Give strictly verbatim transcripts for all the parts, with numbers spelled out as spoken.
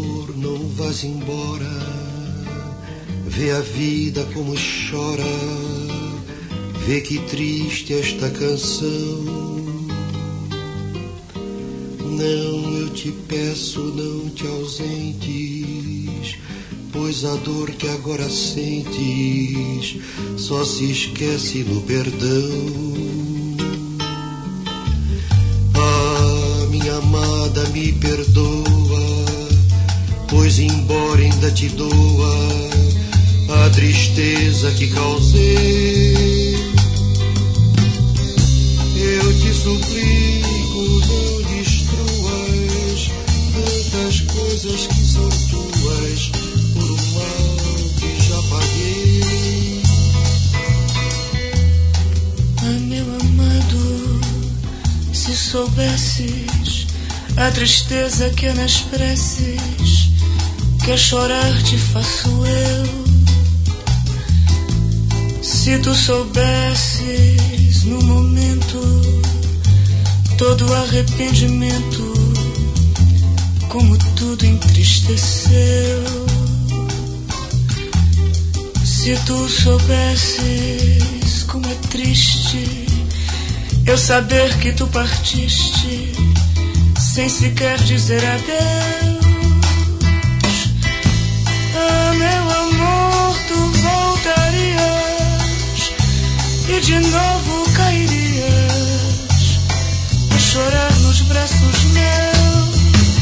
amor, não vás embora. Vê a vida como chora, vê que triste esta canção. Não, eu te peço, não te ausentes, pois a dor que agora sentes só se esquece no perdão. Ah, minha amada, me perdoa, pois embora ainda te doa a tristeza que causei. Eu te suplico, não destruas tantas coisas que são tuas por um mal que já paguei. Ah, meu amado, se soubesses a tristeza que é nas preces, que a chorar te faço eu. Se tu soubesses no momento todo o arrependimento, como tudo entristeceu. Se tu soubesses como é triste eu saber que tu partiste sem sequer dizer adeus. Ah, meu amor, tu voltarias e de novo cairias a chorar nos braços meus.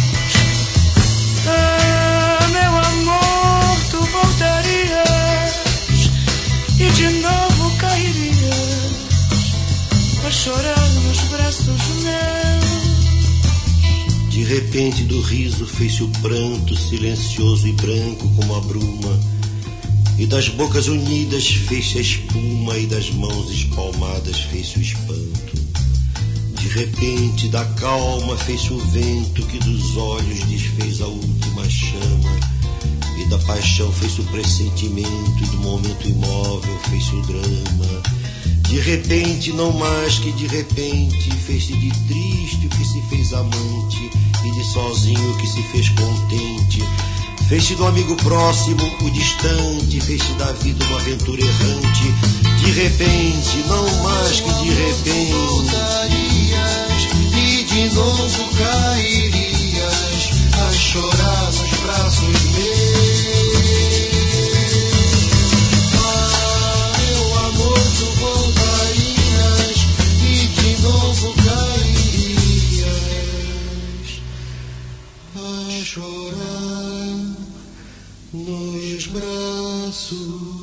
Ah, meu amor, tu voltarias e de novo cairias a chorar nos braços meus. De repente do riso fez-se o pranto, silencioso e branco como a bruma, e das bocas unidas fez-se a espuma, e das mãos espalmadas fez-se o espanto. De repente da calma fez-se o vento, que dos olhos desfez a última chama, e da paixão fez-se o pressentimento, e do momento imóvel fez-se o drama. De repente, não mais que de repente, fez-se de triste o que se fez amante, e de sozinho o que se fez contente. Fez-se do amigo próximo o distante, fez-se da vida uma aventura errante. De repente, não mais que de repente, voltarias e de novo cairias a chorar nos braços meus. Ah, meu amor, tu voltarias e de novo cairias a chorar nos braços